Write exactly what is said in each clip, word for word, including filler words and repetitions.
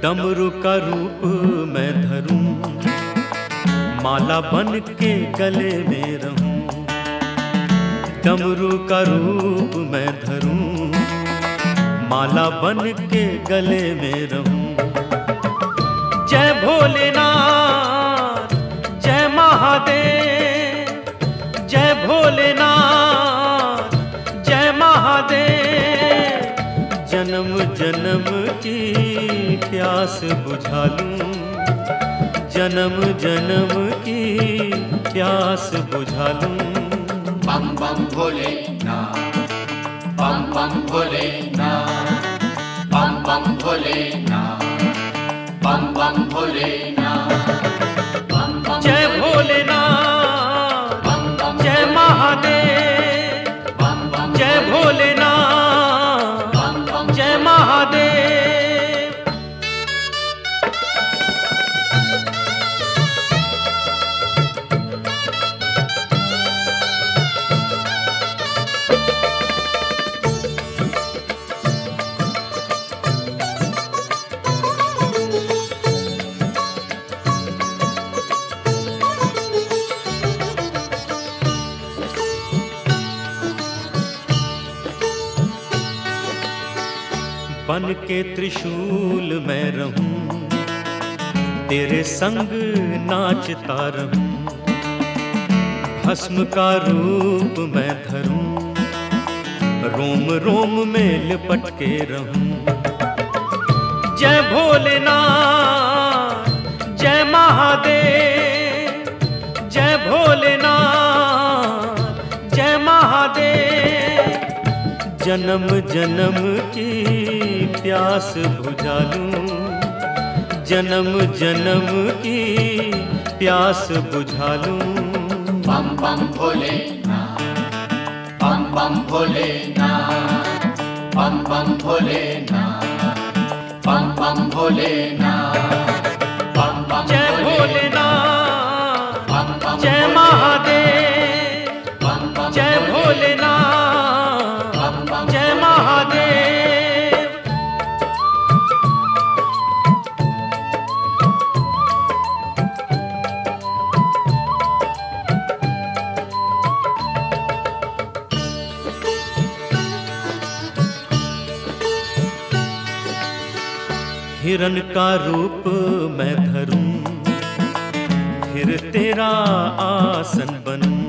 डमरू का रूप मैं धरूं, माला बन के गले में रहूं। डमरू का रूप मैं धरूं, माला बन के गले में रहूं। जय भोलेनाथ जय महादेव, जय भोलेनाथ जय महादेव। जन्म जन्म की प्यास बुझा लूं, जन्म जन्म की प्यास बुझा लूं। बम बम भोलेनाथ, बम बम भोलेनाथ, बम बम भोलेनाथ, बम बम भोलेनाथ। जय भोलेनाथ जय महादेव, जय भोलेनाथ जय महादेव। बन के त्रिशूल मैं रहूं, तेरे संग नाचता रहूं। भस्म का रूप मैं धरूं, रोम रोम में लिपट के रहूं। जय भोलेनाथ जय महादेव, जय भोलेनाथ जय महादेव। जन्म जन्म की प्यास बुझा लूं, जन्म जन्म की प्यास बुझा लूं। बम बम भोलेनाथ, बम बम भोलेनाथ, बम बम भोलेनाथ, बम बम भोलेनाथ, बम बम जय भोलेनाथ जय महादेव, जय भोलेनाथ जय महादेव। हिरन का रूप मैं धरूं, फिर तेरा आसन बनूं।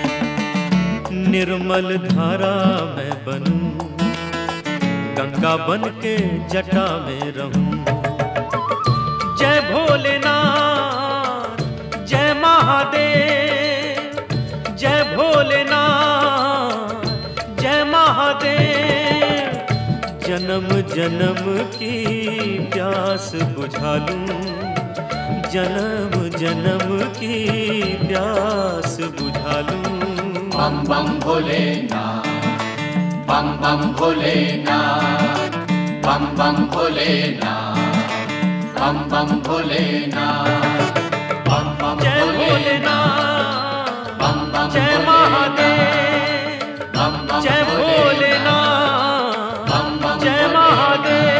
निर्मल धारा मैं बनूं, गंगा बन के जटा में रहूं। जय भोलेनाथ जय महादेव, जय भोलेनाथ जय महादेव। जन्म जन्म की प्यास बुझा लूं, जन्म जन्म की प्यास बुझा लूं। बम बम भोलेनाथ, बम बम भोलेनाथ, बम बम भोलेनाथ, बम बम भोलेनाथ, बम बम जय भोलेनाथ, बम बम जय महादेव, बम बम जय भोलेनाथ जय महादेव।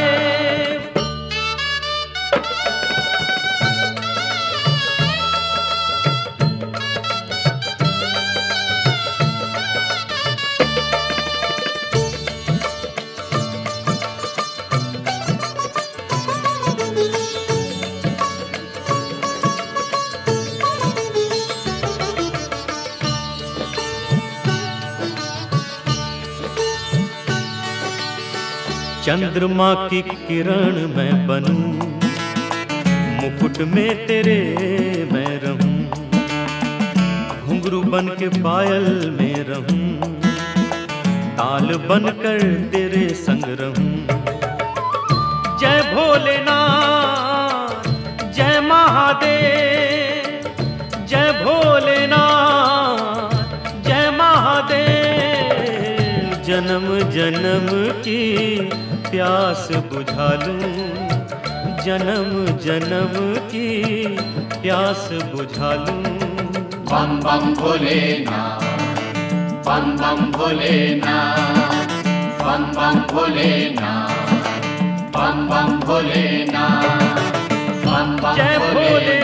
चंद्रमा की किरण मैं बनूं, मुकुट में तेरे मैं रहूं। घुंघरू बन के पायल में रहूं, ताल बनकर तेरे संग रहूं। जय भोलेनाथ जय महादेव, जय भोलेनाथ जय महादेव। जन्म जन्म की प्यास बुझा लूं, जन्म जन्म की प्यास बुझा लूं। बम बम भोलेनाथ, बम बम भोलेनाथ, बम बम भोलेनाथ, बम बम भोलेनाथ बम बम जय भोलेनाथ